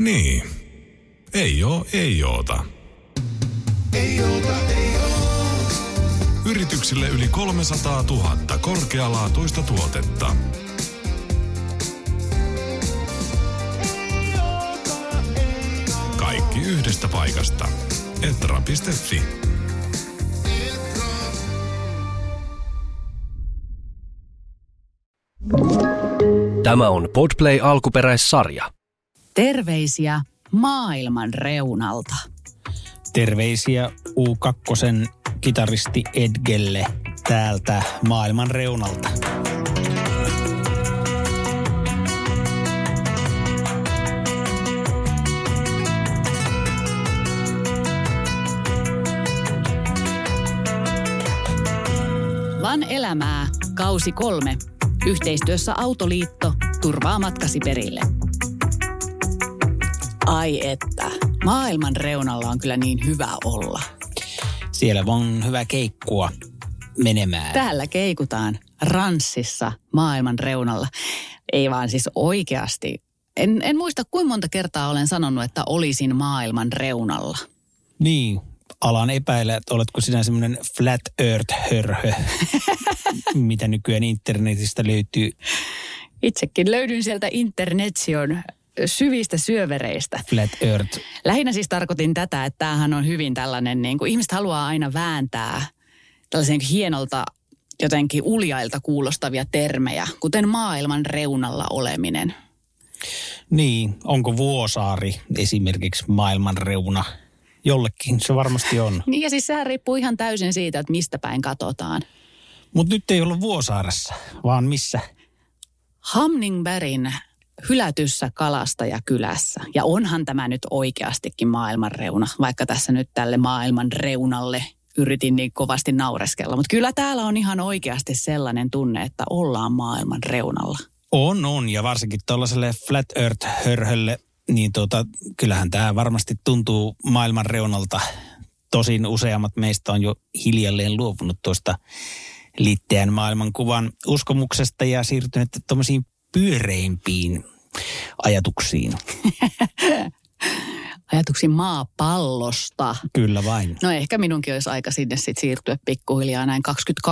Niin. Ei oota. Yrityksille yli 300 000 korkealaatuista tuotetta. Kaikki yhdestä paikasta. Etra.fi. Tämä on Podplay alkuperäissarja. Terveisiä maailman reunalta. Terveisiä U2 kitaristi Edgelle täältä maailman reunalta. Van elämää, kausi 3. Yhteistyössä Autoliitto turvaa matkasi perille. Ai että, maailman reunalla on kyllä niin hyvä olla. Siellä on hyvä keikkua menemään. Täällä keikutaan ranssissa maailman reunalla. Ei vaan siis oikeasti. En muista kuinka monta kertaa olen sanonut, että olisin maailman reunalla. Niin, alan epäillä, että oletko sinä semmoinen flat earth-hörhö, mitä nykyään internetistä löytyy. Itsekin löydyn sieltä internetsion syvistä syövereistä. Flat earth. Lähinnä siis tarkoitin tätä, että tämähän on hyvin tällainen, niin kuin ihmiset haluaa aina vääntää tällaisen hienolta, jotenkin uljailta kuulostavia termejä, kuten maailman reunalla oleminen. Niin, onko Vuosaari esimerkiksi maailman reuna? Jollekin se varmasti on. Niin ja siis sehän riippuu ihan täysin siitä, että mistä päin katsotaan. Mutta nyt ei ollut Vuosaaressa, vaan missä? Hamningbergin hylätyssä kalastajakylässä. Ja onhan tämä nyt oikeastikin maailman reuna, vaikka tässä nyt tälle maailman reunalle yritin niin kovasti naureskella. Mutta kyllä täällä on ihan oikeasti sellainen tunne, että ollaan maailman reunalla. On. Ja varsinkin tuollaiselle flat earth-hörhölle, niin kyllähän tämä varmasti tuntuu maailman reunalta. Tosin useammat meistä on jo hiljalleen luopunut tuosta liitteän maailmankuvan uskomuksesta ja siirtyneet tuommoisiin pyöreimpiin ajatuksiin. Ajatuksiin maapallosta. Kyllä vain. No ehkä minunkin olisi aika sinne sitten siirtyä pikkuhiljaa näin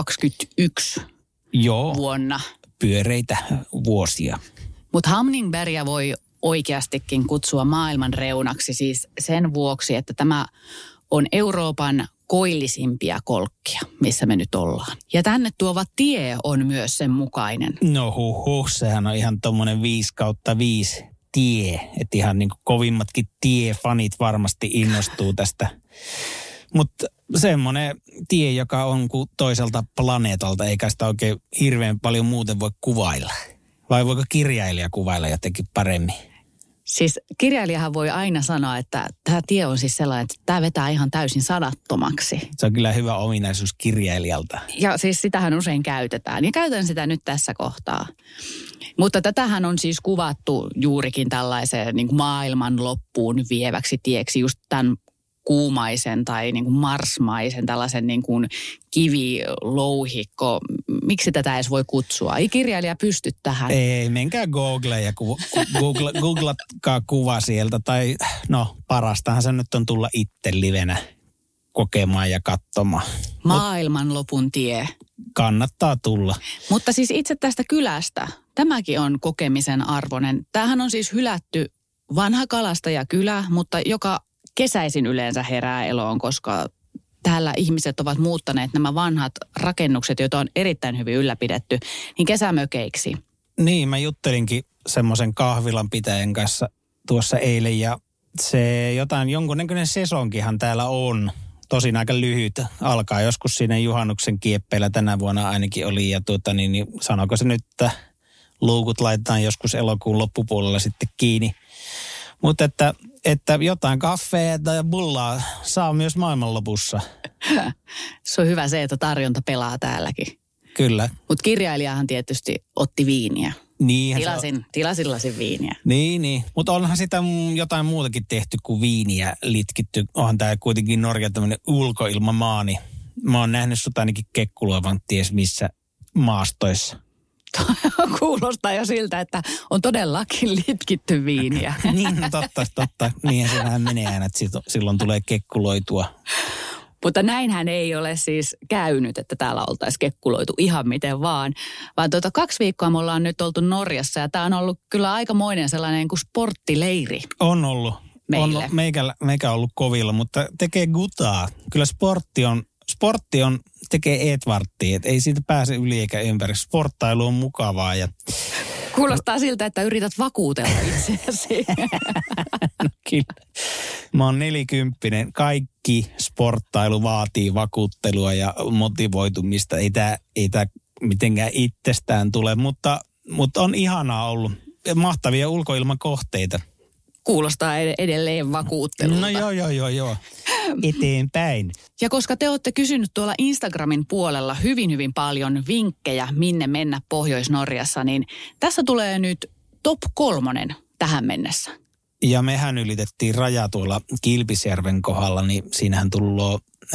2021 vuonna. Pyöreitä vuosia. Mutta Hamningbergia voi oikeastikin kutsua maailman reunaksi siis sen vuoksi, että tämä on Euroopan koillisimpia kolkkia, missä me nyt ollaan. Ja tänne tuova tie on myös sen mukainen. No sehän on ihan tommonen 5/5 tie. Että ihan niin kuin kovimmatkin tiefanit varmasti innostuu tästä. Mutta semmoinen tie, joka on kuin toiselta planeetalta, eikä sitä oikein hirveän paljon muuten voi kuvailla. Vai voiko kirjailija kuvailla jotenkin paremmin? Siis kirjailijahan voi aina sanoa, että tämä tie on siis sellainen, että tämä vetää ihan täysin sadattomaksi. Se on kyllä hyvä ominaisuus kirjailijalta. Ja siis sitähän usein käytetään. Ja käytän sitä nyt tässä kohtaa. Mutta tätähän on siis kuvattu juurikin tällaiseen niin kuin maailman loppuun vieväksi tieksi just tämän kuumaisen tai niin kuin marsmaisen tällaisen niin kuin kivilouhikko. Miksi tätä edes voi kutsua? Ei kirjailija pysty tähän. Ei, menkää Googleen ja googlatkaa kuva sieltä. Tai no, parastahan se nyt on tulla itse livenä kokemaan ja katsomaan. Maailmanlopun tie. Kannattaa tulla. Mutta siis itse tästä kylästä, tämäkin on kokemisen arvoinen. Tämähän on siis hylätty vanha kalastajakylä, mutta joka kesäisin yleensä herää eloon, koska täällä ihmiset ovat muuttaneet nämä vanhat rakennukset, joita on erittäin hyvin ylläpidetty, niin kesämökeiksi. Niin, mä juttelinkin semmoisen kahvilan pitäjän kanssa tuossa eilen ja se jonkunnäköinen sesonkihan täällä on. Tosin aika lyhyt. Alkaa joskus siinä juhannuksen kieppeillä tänä vuonna ainakin oli ja niin sanoiko se nyt, että luukut laitetaan joskus elokuun loppupuolella sitten kiinni. Mutta että jotain kaffea tai bullaa saa myös maailmanlopussa. Se on hyvä se, että tarjonta pelaa täälläkin. Kyllä. Mutta kirjailijahan tietysti otti viiniä. Tilasin lasin viiniä. Niin. Mutta onhan sitä jotain muutakin tehty kuin viiniä litkitty. Onhan tämä kuitenkin Norja tämmöinen ulkoilmamaa, niin mä oon nähnyt sut ainakin kekkuloivan ties missä maastoissa. Kuulostaa jo siltä, että on todellakin litkitty viiniä. Niin, totta. Niin se vähän menee aina, että silloin tulee kekkuloitua. Mutta näinhän ei ole siis käynyt, että täällä oltaisiin kekkuloitu ihan miten vaan. Vaan 2 viikkoa me ollaan nyt oltu Norjassa ja tämä on ollut kyllä aikamoinen sellainen kuin sporttileiri. On ollut. Meille. Meikä on ollut kovilla, mutta tekee gutaa. Kyllä sportti on tekee Edvarttia, että ei siitä pääse yli eikä ympäri. Sporttailu on mukavaa ja... Kuulostaa siltä, että yrität vakuutella itseäsi. No kyllä. Mä oon 40. Kaikki sporttailu vaatii vakuuttelua ja motivoitumista. Ei tää mitenkään itsestään tule, mutta on ihanaa ollut. Mahtavia ulkoilmakohteita. Kuulostaa edelleen vakuuttelulta. No joo. Eteenpäin. Ja koska te olette kysynyt tuolla Instagramin puolella hyvin paljon vinkkejä, minne mennä Pohjois-Norjassa, niin tässä tulee nyt top 3 tähän mennessä. Ja mehän ylitettiin raja tuolla Kilpisjärven kohdalla, niin siinähän tulloo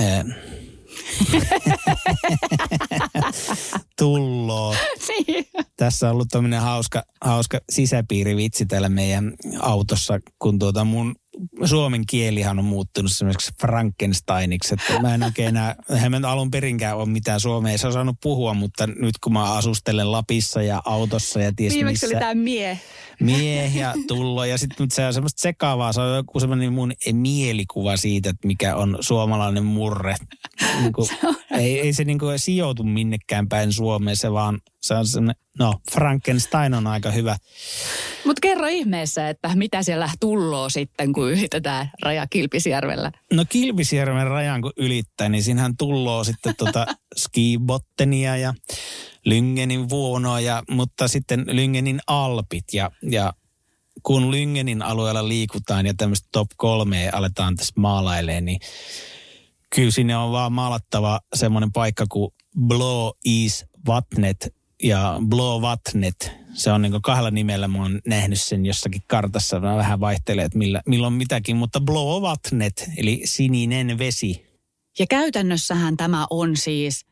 Niin. Tässä on ollut tämmöinen hauska sisäpiirivitsi täällä meidän autossa, kun mun suomen kielihan on muuttunut semmoiseksi Frankensteiniksi, että mä en oikein eihän mä alun perinkään ole mitään suomea, ei se osannut puhua, mutta nyt kun mä asustelen Lapissa ja autossa ja ties viimeksi missä. Oli tää Mie ja tullo ja sitten se on semmoista sekaavaa, se on joku semmoinen mun mielikuva siitä, että mikä on suomalainen murre. Ei se sijoitu minnekään päin Suomeen, se on semmoinen, Frankenstein on aika hyvä. Mutta kerro ihmeessä, että mitä siellä tulloo sitten, kun ylitetään raja Kilpisjärvellä? No Kilpisjärven rajan kun ylittää, niin siinähän tulloo sitten skibottenia ja Lyngenin vuonoa, mutta sitten Lyngenin alpit ja kun Lyngenin alueella liikutaan ja tämmöistä top 3 aletaan tässä maalailemaan, niin kyllä sinne on vaan maalattava semmoinen paikka kuin Blå Isvattnet ja Blå Vattnet. Se on 2 nimellä, mä oon nähnyt sen jossakin kartassa, mä vähän vaihtelen, että milloin mitäkin, mutta Blå Vattnet, eli sininen vesi. Ja käytännössähän tämä on siis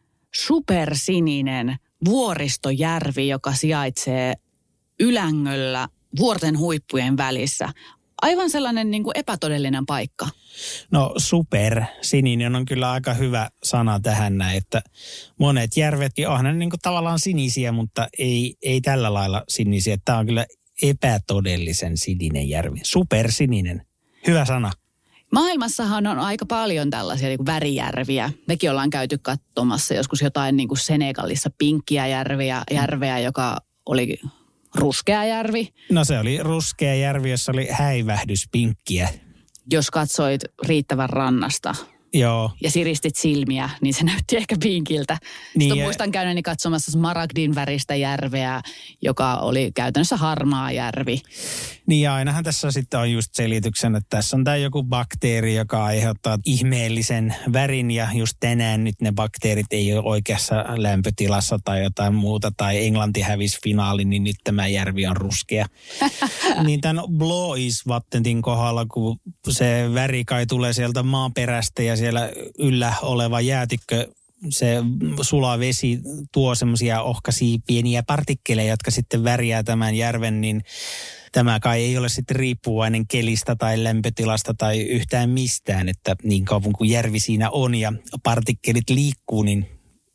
supersininen vuoristojärvi, joka sijaitsee Ylängöllä vuorten huippujen välissä. Aivan sellainen epätodellinen paikka. No supersininen on kyllä aika hyvä sana tähän näin, että monet järvetkin onhan ne tavallaan sinisiä, mutta ei tällä lailla sinisiä. Tämä on kyllä epätodellisen sininen järvi. Supersininen. Hyvä sana. Maailmassahan on aika paljon tällaisia värijärviä. Mekin ollaan käyty katsomassa joskus jotain Senegalissa pinkkiä järveä, joka oli ruskea järvi. No se oli ruskea järvi, jossa oli häivähdyspinkkiä. Jos katsoit riittävän rannasta. Joo. Ja siristit silmiä, niin se näytti ehkä pinkiltä. Niin, sitten muistan käyneeni katsomassa smaragdin väristä järveä, joka oli käytännössä harmaa järvi. Niin ja ainahan tässä sitten on just selityksen, että tässä on tämä joku bakteeri, joka aiheuttaa ihmeellisen värin ja just tänään nyt ne bakteerit ei ole oikeassa lämpötilassa tai jotain muuta tai Englanti hävisi finaali, niin nyt tämä järvi on ruskea. Niin tämän Blå Isvattenin kohdalla, kun se väri kai tulee sieltä maaperästä ja siellä yllä oleva jäätikkö, se sula vesi tuo semmoisia ohkaisia pieniä partikkeleja, jotka sitten värjää tämän järven, niin tämä kai ei ole sitten riippuvainen kelistä tai lämpötilasta tai yhtään mistään, että niin kauan kuin järvi siinä on ja partikkelit liikkuu, niin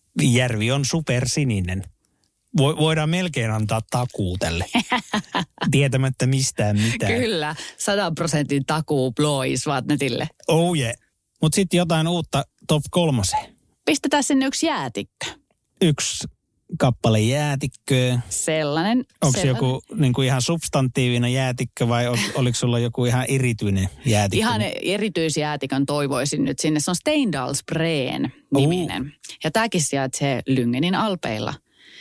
järvi on supersininen. Voidaan melkein antaa takuu tälle, tietämättä mistään mitään. Kyllä, 100% takuu Blå Isvatnetille. Oh yeah. Mutta sitten jotain uutta top 3. Pistetään sinne yksi jäätikkö. 1 kappale jäätikköä. Sellainen. Onko se joku ihan substantiivinen jäätikkö vai oliko sulla joku ihan erityinen jäätikkö? Ihan erityisjäätikön toivoisin nyt sinne. Se on Steindalsbreen niminen. Ja tämäkin sijaitsee Lyngenin alpeilla.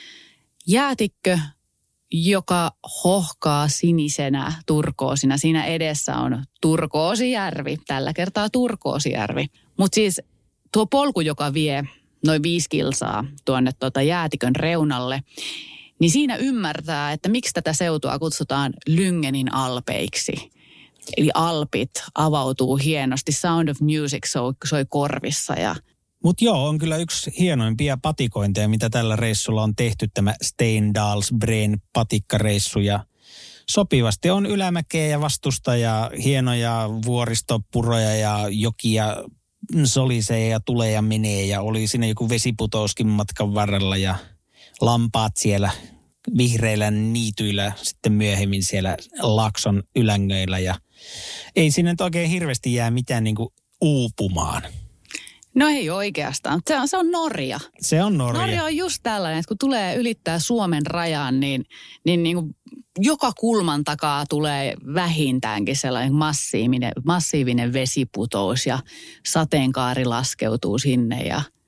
Jäätikkö, joka hohkaa sinisenä turkoosina. Siinä edessä on turkoosijärvi. Tällä kertaa turkoosijärvi. Mutta siis tuo polku, joka vie noin 5 kilsaa tuonne jäätikön reunalle, niin siinä ymmärtää, että miksi tätä seutua kutsutaan Lyngenin alpeiksi. Eli alpit avautuu hienosti. Sound of Music soi korvissa ja Mutta joo, on kyllä yksi hienoimpia patikointeja, mitä tällä reissulla on tehty, tämä Steindalsbreen patikkareissu. Ja sopivasti on ylämäkeä ja vastusta ja hienoja vuoristopuroja ja jokia solisee ja tulee ja menee. Ja oli siinä joku vesiputouskin matkan varrella ja lampaat siellä vihreillä niityillä sitten myöhemmin siellä Laakson ylängöillä. Ja ei sinne nyt oikein hirveästi jää mitään niinku uupumaan. No ei oikeastaan. Se on Norja. Se on Norja. Norja on just tällainen, että kun tulee ylittää Suomen rajan, niin kuin joka kulman takaa tulee vähintäänkin sellainen massiivinen vesiputous ja sateenkaari laskeutuu sinne.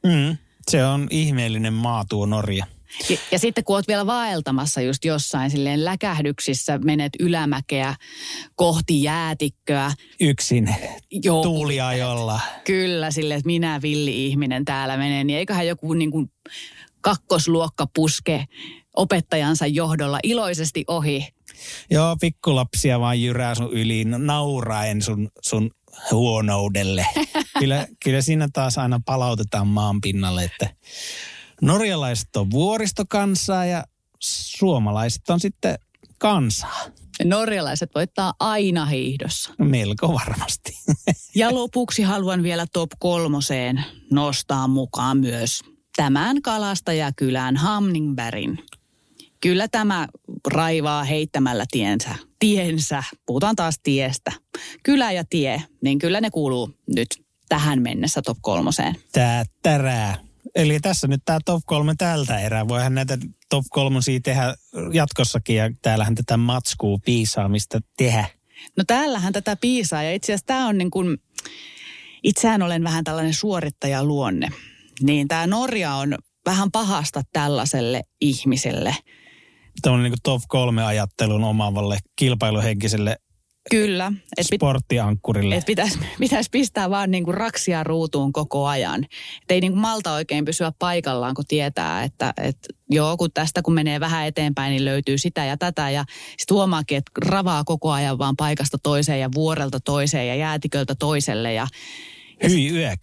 Se on ihmeellinen maa tuo Norja. Ja sitten kun oot vielä vaeltamassa just jossain silleen läkähdyksissä, menet ylämäkeä kohti jäätikköä. Yksin tuuliajolla. Kyllä, silleen, että minä villi-ihminen täällä menen. Niin eiköhän joku niin kuin kakkosluokka puske opettajansa johdolla iloisesti ohi. Joo, pikkulapsia vaan jyrää sun yli nauraen sun huonoudelle. Kyllä siinä taas aina palautetaan maan pinnalle, että norjalaiset on vuoristokansaa ja suomalaiset on sitten kansaa. Norjalaiset voittaa aina hiihdossa. Melko varmasti. Ja lopuksi haluan vielä top 3 nostaa mukaan myös tämän kalastajakylän Hamningbergin. Kyllä tämä raivaa heittämällä tiensä. Puhutaan taas tiestä. Kylä ja tie, niin kyllä ne kuuluu nyt tähän mennessä top 3. Tärää. Eli tässä nyt tämä top 3 tältä erää. Voihan näitä top 3 tehdä jatkossakin ja täällähän tätä matskua piisaamista tehdä. No täällähän tätä piisaa ja itse asiassa tämä on niin kuin, itsehän olen vähän tällainen suorittajaluonne. Niin tämä Norja on vähän pahasta tällaiselle ihmiselle. Tällainen niin kuin top 3 ajattelun omaavalle kilpailuhenkiselle kyllä, sporttiankkurille. Että pitäisi pistää vaan niin kuin raksia ruutuun koko ajan. Että ei niin kuin malta oikein pysyä paikallaan, kun tietää, että joo, kun tästä kun menee vähän eteenpäin, niin löytyy sitä ja tätä. Ja sitten huomaakin, että ravaa koko ajan vaan paikasta toiseen ja vuorelta toiseen ja jäätiköltä toiselle. Hyi yök.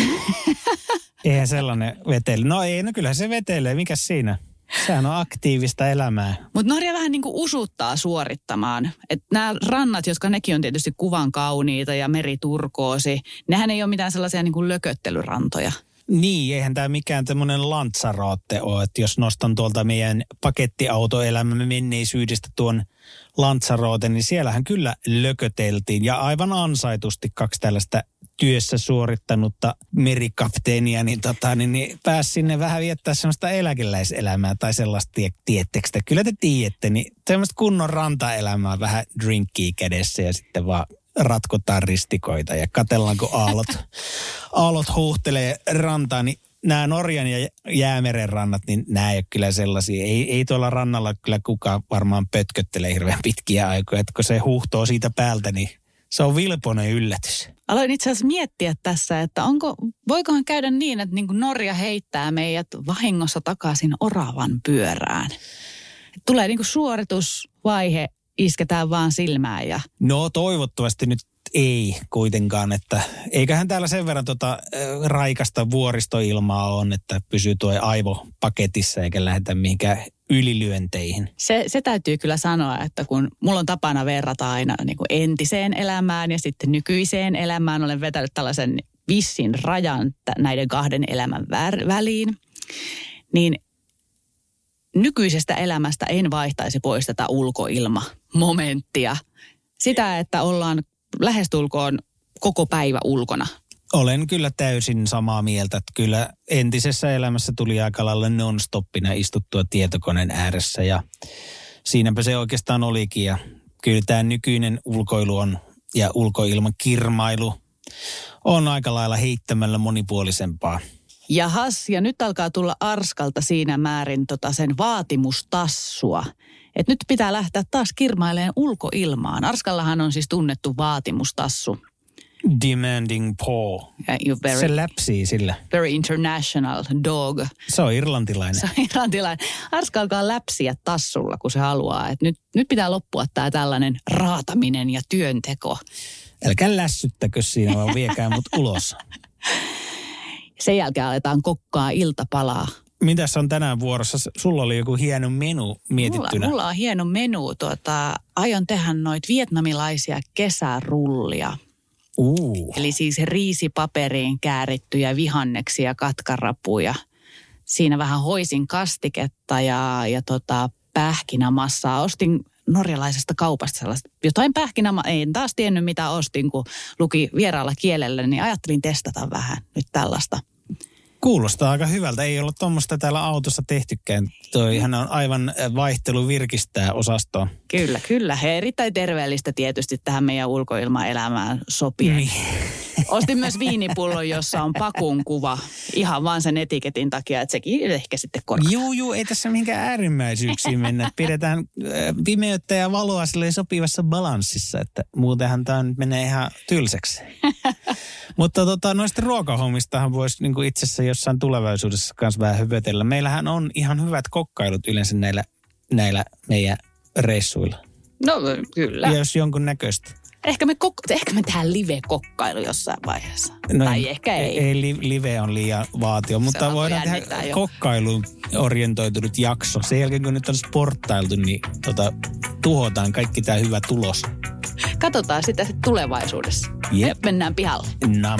Eihän sellainen vetele. No ei, no kyllähän se vetelee. Mikäs siinä? Sehän on aktiivista elämää. Mutta Norja vähän niin kuin usuttaa suorittamaan. Että nämä rannat, jotka nekin on tietysti kuvan kauniita ja meriturkoosi, nehän ei ole mitään sellaisia niin kuin lököttelyrantoja. Niin, eihän tämä mikään tämmöinen Lanzarote ole. Että jos nostan tuolta meidän pakettiautoelämämme menneisyydestä tuon Lanzarote, niin siellähän kyllä lököteltiin. Ja aivan ansaitusti 2 tällaista työssä suorittanutta merikapteenia, niin pääsi sinne vähän viettää semmoista eläkeläiselämää tai sellaista, tiettekö te? Kyllä te tiedätte, niin semmoista kunnon rantaelämää, vähän drinkkiä kädessä ja sitten vaan ratkotaan ristikoita ja katsellaan, kun aallot huuhtelee rantaan, niin nämä Norjan ja Jäämeren rannat, niin nämä ei ole kyllä sellaisia. Ei tuolla rannalla kyllä kukaan varmaan pötköttelee hirveän pitkiä aikoja, että kun se huuhtoo siitä päältä, niin se on vilpoinen yllätys. Aloin itse asiassa miettiä tässä, että voikohan käydä niin, että niin kuin Norja heittää meidät vahingossa takaisin oravan pyörään. Tulee niin kuin suoritusvaihe, isketään vaan silmään ja... No toivottavasti nyt ei kuitenkaan, että eiköhän täällä sen verran raikasta vuoristoilmaa on, että pysyy tuo aivo paketissa eikä lähdetä mihinkään ylilyönteihin. Se täytyy kyllä sanoa, että kun mulla on tapana verrata aina niin kuin entiseen elämään ja sitten nykyiseen elämään, olen vetänyt tällaisen vissin rajan näiden 2 elämän väliin, niin nykyisestä elämästä en vaihtaisi pois tätä ulkoilmamomenttia. Sitä, että ollaan lähestulkoon koko päivä ulkona. Olen kyllä täysin samaa mieltä, että kyllä entisessä elämässä tuli aika lailla non-stoppina istuttua tietokoneen ääressä ja siinäpä se oikeastaan olikin. Ja kyllä tämä nykyinen ulkoilu on ja ulkoilmakirmailu on aika lailla heittämällä monipuolisempaa. Jahas, ja nyt alkaa tulla Arskalta siinä määrin sen vaatimustassua. Että nyt pitää lähteä taas kirmailemaan ulkoilmaan. Arskallahan on siis tunnettu vaatimustassu. Demanding paw. Se läpsii sillä. Very international dog. Se on irlantilainen. Se on irlantilainen. Arska alkaa läpsiä tassulla, kun se haluaa. Että nyt pitää loppua tämä tällainen raataminen ja työnteko. Älkää lässyttäkö siinä, vaan viekää mut ulos. Sen jälkeen aletaan kokkaa iltapalaa. Mitäs on tänään vuorossa? Sulla oli joku hieno menu mietittynä. Mulla on hieno menu. Aion tehdä noita vietnamilaisia kesärullia. Eli siis riisipaperiin käärittyjä vihanneksia, katkarapuja. Siinä vähän hoisin kastiketta ja pähkinämassaa. Ostin norjalaisesta kaupasta sellaista. Jotain en taas tiennyt mitä ostin, kun luki vieraalla kielellä, niin ajattelin testata vähän nyt tällaista. Kuulostaa aika hyvältä. Ei ollut tuommoista täällä autossa tehtykään. Toihan on aivan vaihtelu virkistää osastoon. Kyllä. Ja erittäin terveellistä tietysti tähän meidän ulkoilmaelämään sopien. Niin. Ostin myös viinipullon, jossa on pakun kuva. Ihan vaan sen etiketin takia, että sekin ehkä sitten korkkaa. Juu, ei tässä mihinkään äärimmäisyyksiin mennä. Pidetään pimeyttä ja valoa sopivassa balanssissa, että muutenhan tämä nyt menee ihan tylsäksi. Mutta noista ruokahommistahan voisi niinku itse asiassa jossain tulevaisuudessa kanssa vähän hypötellä. Meillähän on ihan hyvät kokkailut yleensä näillä meidän reissuilla. No kyllä. Ja jos jonkun näköistä. Ehkä me tehdään live-kokkailu jossain vaiheessa. No, tai ehkä ei. Ei live on liian vaatio, mutta voidaan tehdä kokkailuun orientoitunut jakso. Sen jälkeen kun nyt on sporttailtu, niin tuhotaan kaikki tämä hyvä tulos. Katsotaan sitä sitten tulevaisuudessa. Jep. Mennään pihalle. Nam.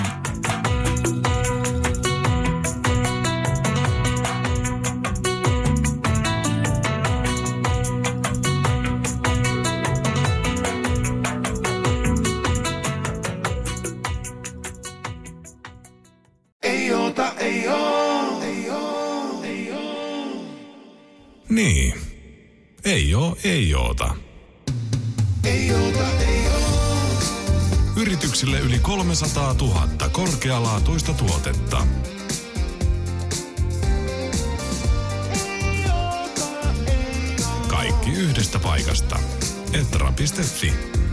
Niin. Ei oota. Yrityksille yli 300 000 korkealaatuista tuotetta. Kaikki yhdestä paikasta. Etra.fi